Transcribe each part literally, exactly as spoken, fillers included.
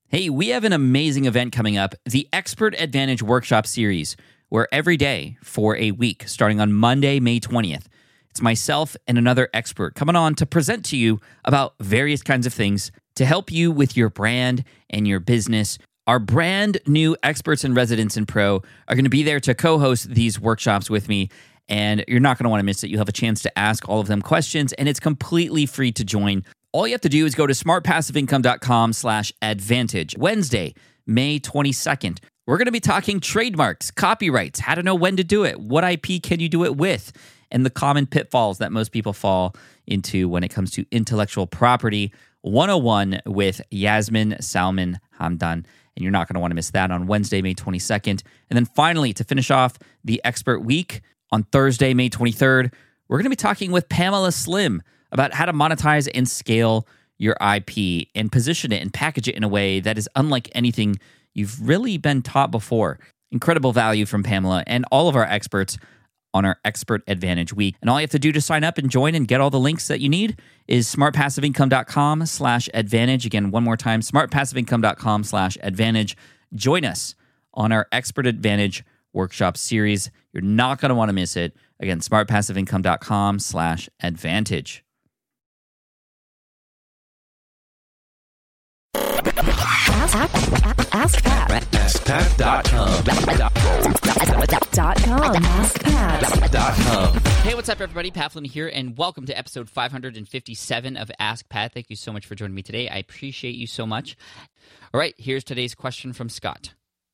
Hey, we have an amazing event coming up, the Expert Advantage Workshop Series, where every day for a week, starting on Monday, May twentieth, it's myself and another expert coming on to present to you about various kinds of things to help you with your brand and your business. Our brand new experts and residents in Pro are going to be there to co-host these workshops with me, and you're not going to want to miss it. You'll have a chance to ask all of them questions, and it's completely free to join. All you have to do is go to smartpassiveincome.com slash advantage. Wednesday, May twenty-second, we're going to be talking trademarks, copyrights, how to know when to do it, what I P can you do it with, and the common pitfalls that most people fall into when it comes to intellectual property one oh one with Yasmin Salman Hamdan. And you're not going to want to miss that on Wednesday, May twenty-second. And then finally, to finish off the Expert Week, on Thursday, May twenty-third, we're going to be talking with Pamela Slim about how to monetize and scale your I P and position it and package it in a way that is unlike anything you've really been taught before. Incredible value from Pamela and all of our experts on our Expert Advantage Week. And all you have to do to sign up and join and get all the links that you need is smartpassiveincome.com slash advantage. Again, one more time, smartpassiveincome.com slash advantage. Join us on our Expert Advantage Workshop Series. You're not going to want to miss it. Again, smartpassiveincome.com slash advantage. Ask, ask, ask Pat. ask pat dot com. Dot com. ask pat dot com. Hey, what's up, everybody? Pat Flynn here, and welcome to episode five hundred fifty-seven of Ask Pat. Thank you so much for joining me today. I appreciate you so much. All right, here's today's question from Scott.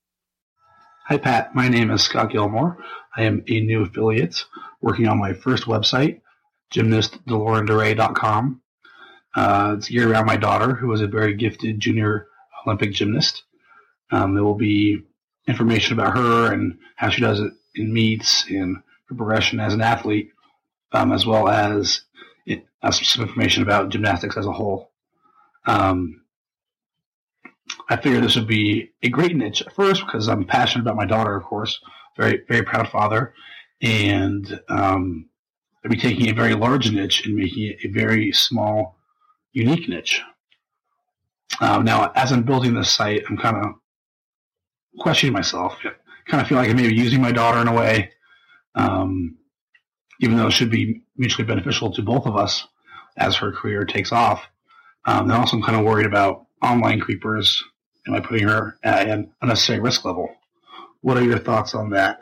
Hi, Pat. My name is Scott Gilmore. I am a new affiliate working on my first website, gymnast delorean duray dot com. Uh, it's geared around my daughter, who is a very gifted junior Olympic gymnast. Um, there will be information about her and how she does it in meets and her progression as an athlete, um, as well as it, uh, some information about gymnastics as a whole. Um, I figured this would be a great niche at first because I'm passionate about my daughter, of course, very, very proud father, and um, I'd be taking a very large niche and making it a very small, unique niche. Um, now, as I'm building this site, I'm kind of questioning myself. I kind of feel like I may be using my daughter in a way, um, even though it should be mutually beneficial to both of us as her career takes off. Um, and also, I'm kind of worried about online creepers. Am I putting her at an unnecessary risk level? What are your thoughts on that?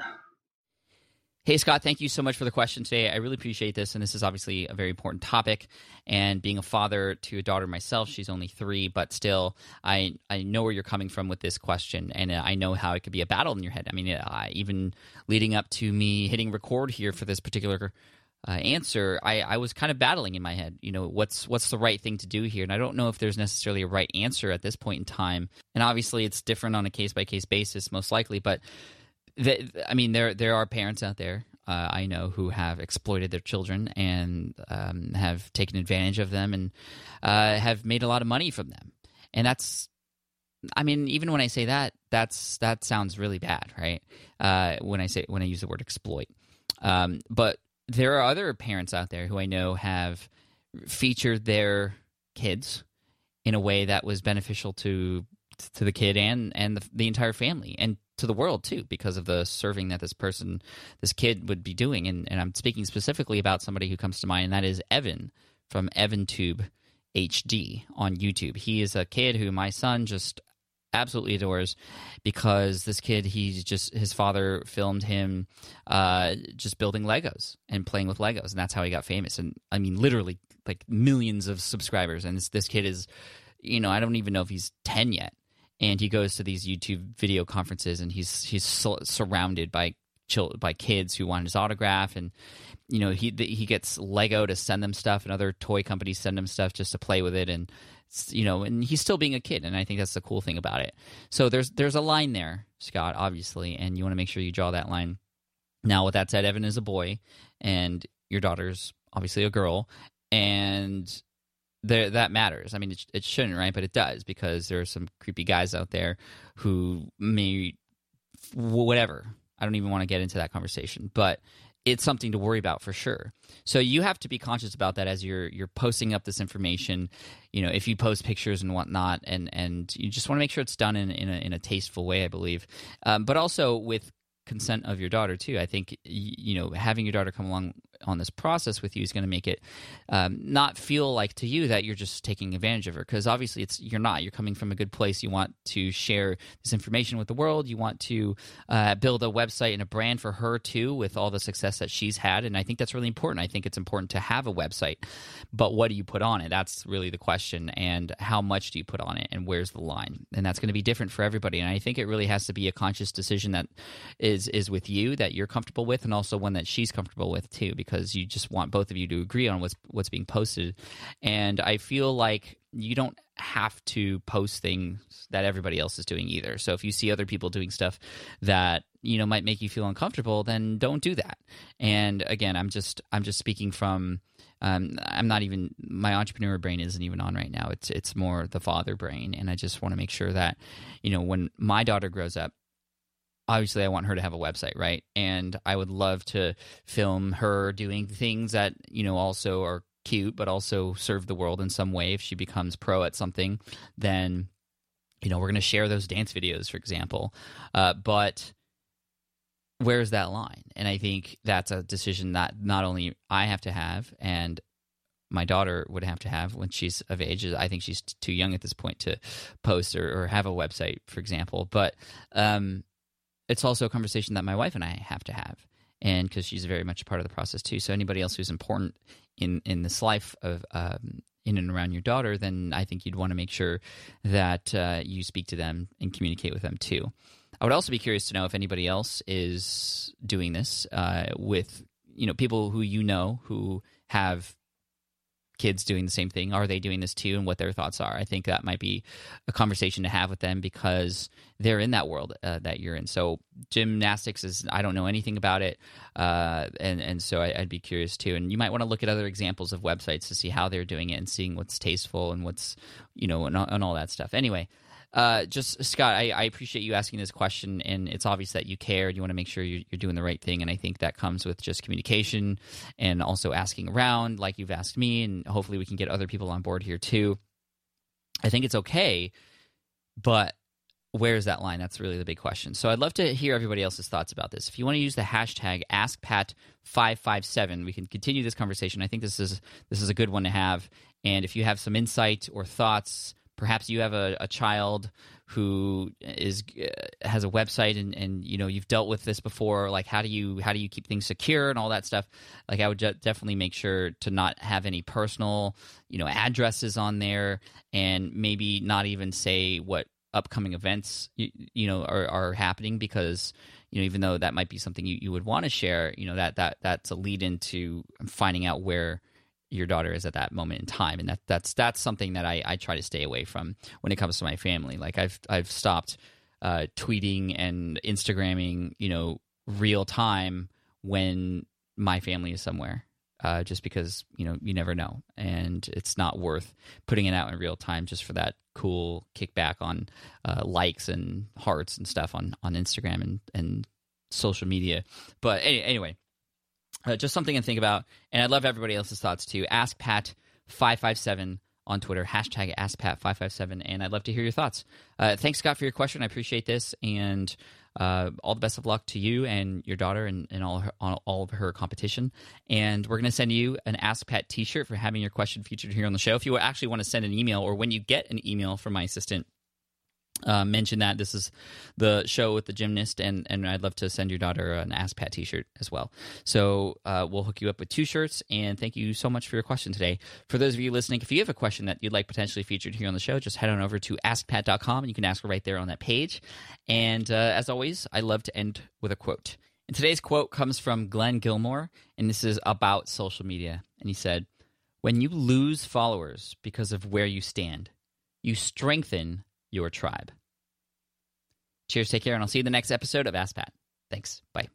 Hey, Scott, thank you so much for the question today. I really appreciate this, and this is obviously a very important topic. And being a father to a daughter myself, she's only three, but still, I I know where you're coming from with this question, and I know how it could be a battle in your head. I mean, I, even leading up to me hitting record here for this particular uh, answer, I, I was kind of battling in my head, you know, what's what's the right thing to do here? And I don't know if there's necessarily a right answer at this point in time. And obviously, it's different on a case-by-case basis, most likely, but The, I mean, there there are parents out there, uh, I know, who have exploited their children and um, have taken advantage of them and uh, have made a lot of money from them. And that's, I mean, even when I say that, that's that sounds really bad, right? Uh, when I say when I use the word exploit, um, but there are other parents out there who I know have featured their kids in a way that was beneficial to to the kid and and the, the entire family and to the world too, because of the serving that this person, this kid would be doing. And, and I'm speaking specifically about somebody who comes to mind, and that is Evan from EvanTube H D on YouTube. He is a kid who my son just absolutely adores because this kid, he's just, his father filmed him uh, just building Legos and playing with Legos, and that's how he got famous. And I mean, literally like millions of subscribers. And this, this kid is, you know, I don't even know if he's ten yet. And he goes to these YouTube video conferences, and he's he's so, surrounded by chil- by kids who want his autograph, and you know he he gets Lego to send them stuff, and other toy companies send him stuff just to play with it, and you know, and he's still being a kid, and I think that's the cool thing about it. So there's there's a line there, Scott, obviously, and you want to make sure you draw that line. Now, with that said, Evan is a boy, and your daughter's obviously a girl, and there, that matters. I mean, it, it shouldn't, right? But it does, because there are some creepy guys out there who may, whatever. I don't even want to get into that conversation. But it's something to worry about for sure. So you have to be conscious about that as you're you're posting up this information. You know, if you post pictures and whatnot, and and you just want to make sure it's done in in a, in a tasteful way, I believe. Um, but also with consent of your daughter too. I think you know having your daughter come along on this process with you is going to make it um, not feel like to you that you're just taking advantage of her, because obviously it's you're not. You're coming from a good place. You want to share this information with the world. You want to uh, build a website and a brand for her too, with all the success that she's had, and I think that's really important. I think it's important to have a website, but what do you put on it? That's really the question, and how much do you put on it, and where's the line? And that's going to be different for everybody, and I think it really has to be a conscious decision that is is with you, that you're comfortable with, and also one that she's comfortable with too, because you just want both of you to agree on what's what's being posted. And I feel like you don't have to post things that everybody else is doing either. So if you see other people doing stuff that you know might make you feel uncomfortable, then don't do that. And again, I'm just I'm just speaking from um, I'm not even my entrepreneur brain isn't even on right now. It's it's more the father brain, and I just want to make sure that you know when my daughter grows up, obviously I want her to have a website, right? And I would love to film her doing things that, you know, also are cute, but also serve the world in some way. If she becomes pro at something, then, you know, we're going to share those dance videos, for example. Uh, but where's that line? And I think that's a decision that not only I have to have, and my daughter would have to have when she's of age. I think she's too young at this point to post or, or have a website, for example. But, um, it's also a conversation that my wife and I have to have, and because she's very much a part of the process too. So anybody else who's important in, in this life of um, in and around your daughter, then I think you'd want to make sure that uh, you speak to them and communicate with them too. I would also be curious to know if anybody else is doing this uh, with you know people who you know who have kids doing the same thing. Are they doing this too, and what their thoughts are? I think that might be a conversation to have with them, because they're in that world uh, that you're in. So gymnastics is, I don't know anything about it, uh, and and so I, I'd be curious too. And you might want to look at other examples of websites to see how they're doing it and seeing what's tasteful and what's you know and, and all that stuff. Anyway. Uh, just Scott, I, I appreciate you asking this question, and it's obvious that you care. You want to make sure you're, you're doing the right thing, and I think that comes with just communication and also asking around, like you've asked me, and hopefully we can get other people on board here too. I think it's okay, but where's that line? That's really the big question. So I'd love to hear everybody else's thoughts about this. If you want to use the hashtag Ask Pat five five seven, we can continue this conversation. I think this is this is a good one to have, and if you have some insight or thoughts. Perhaps you have a, a child who is uh, has a website, and, and you know you've dealt with this before. Like, how do you how do you keep things secure and all that stuff? Like, I would de- definitely make sure to not have any personal, you know, addresses on there, and maybe not even say what upcoming events you, you know are, are happening, because you know even though that might be something you, you would want to share, you know that that that's a lead into finding out where your daughter is at that moment in time, and that that's that's something that I, I try to stay away from when it comes to my family. Like I've I've stopped uh, tweeting and Instagramming, you know, real time when my family is somewhere, uh, just because you know you never know, and it's not worth putting it out in real time just for that cool kickback on uh, likes and hearts and stuff on on Instagram and and social media. But any, anyway. Uh, just something to think about, and I'd love everybody else's thoughts too. Ask Pat five five seven on Twitter, hashtag Ask Pat five five seven, and I'd love to hear your thoughts. Uh, thanks, Scott, for your question. I appreciate this, and uh, all the best of luck to you and your daughter and, and all, her, all of her competition. And we're going to send you an Ask Pat t-shirt for having your question featured here on the show. If you actually want to send an email, or when you get an email from my assistant, Uh, mention that this is the show with the gymnast, and, and I'd love to send your daughter an Ask Pat t-shirt as well. So uh, we'll hook you up with two shirts, and thank you so much for your question today. For those of you listening, if you have a question that you'd like potentially featured here on the show, just head on over to ask pat dot com, and you can ask her right there on that page. And uh, as always, I love to end with a quote. And today's quote comes from Glenn Gilmore, and this is about social media. And he said, "When you lose followers because of where you stand, you strengthen your tribe." Cheers, take care, and I'll see you in the next episode of Ask Pat. Thanks. Bye.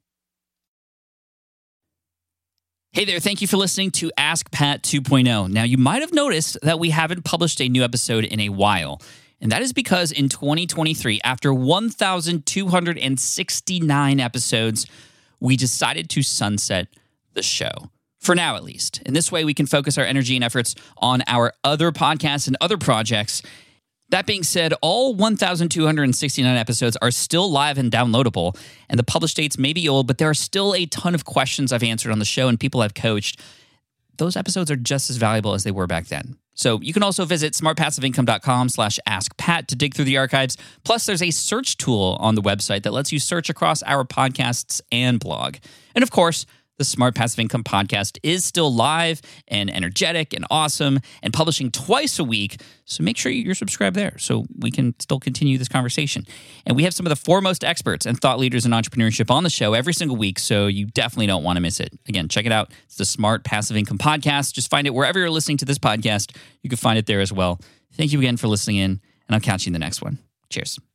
Hey there, thank you for listening to Ask Pat two point oh. Now, you might have noticed that we haven't published a new episode in a while, and that is because in twenty twenty-three, after one thousand two hundred sixty-nine episodes, we decided to sunset the show. For now, at least. In this way, we can focus our energy and efforts on our other podcasts and other projects. That being said, all one thousand two hundred sixty-nine episodes are still live and downloadable, and the published dates may be old, but there are still a ton of questions I've answered on the show and people I've coached. Those episodes are just as valuable as they were back then. So you can also visit smartpassiveincome.com slash askpat to dig through the archives. Plus, there's a search tool on the website that lets you search across our podcasts and blog. And of course, the Smart Passive Income podcast is still live and energetic and awesome and publishing twice a week. So make sure you're subscribed there so we can still continue this conversation. And we have some of the foremost experts and thought leaders in entrepreneurship on the show every single week, so you definitely don't want to miss it. Again, check it out. It's the Smart Passive Income podcast. Just find it wherever you're listening to this podcast. You can find it there as well. Thank you again for listening in, and I'll catch you in the next one. Cheers.